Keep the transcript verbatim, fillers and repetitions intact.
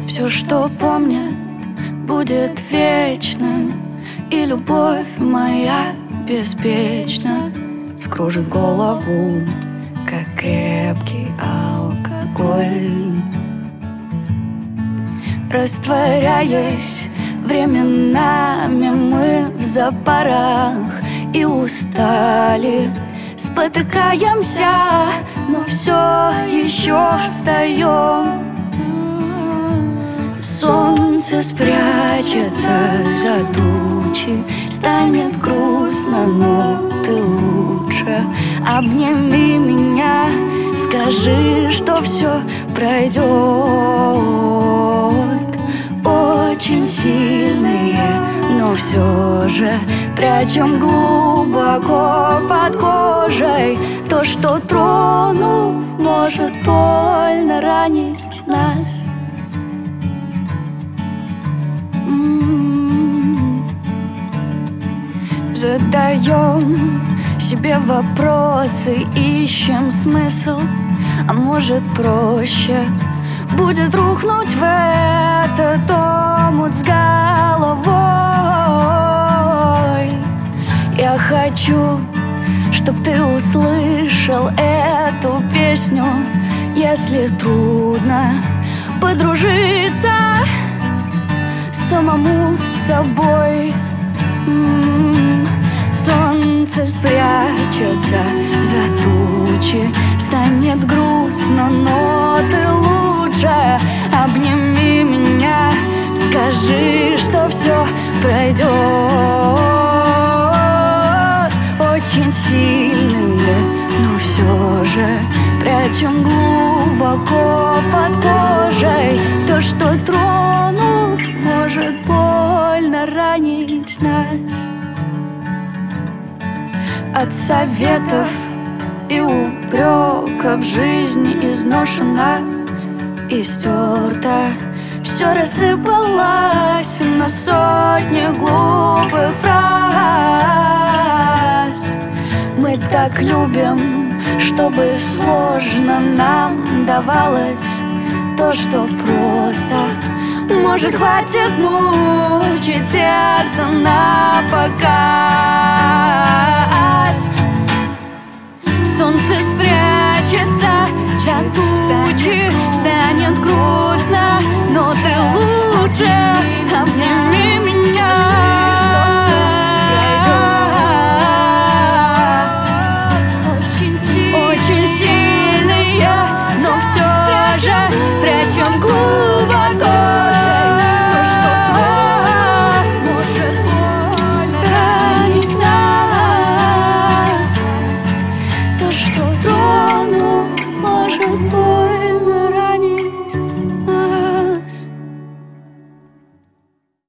Все, что помнит, будет вечным, и любовь моя беспечна скружит голову, как крепкий алкоголь. Растворяясь временами, мы в запарах и устали, спотыкаемся, но все еще встаем. Солнце спрячется за тучи, станет грустно, но ты лучше. Обними меня, скажи, что все пройдет. Очень сильные, но все же прячем глубоко под кожей то, что, тронув, может больно ранить нас. Задаем себе вопросы, ищем смысл, а может проще будет рухнуть в этот омут с головой. Я хочу, чтоб ты услышал эту песню, если трудно подружиться самому с собой. Солнце спрячется за тучи, станет грустно, но ты лучше. Обними меня, скажи, что все пройдет. Очень сильные, но все же прячем глубоко под кожей то, что, тронув, может больно ранить нас. От советов и упреков жизнь изношена и стерта. Все рассыпалось на сотни глупых фраз. Мы так любим, чтобы сложно нам давалось то, что просто. Может, хватит мучить сердце на показ. Солнце спрячется за тучи, станет грустно, но ты лучше. Обними меня, очень сильные, но все же прячем глубоко. Может быть.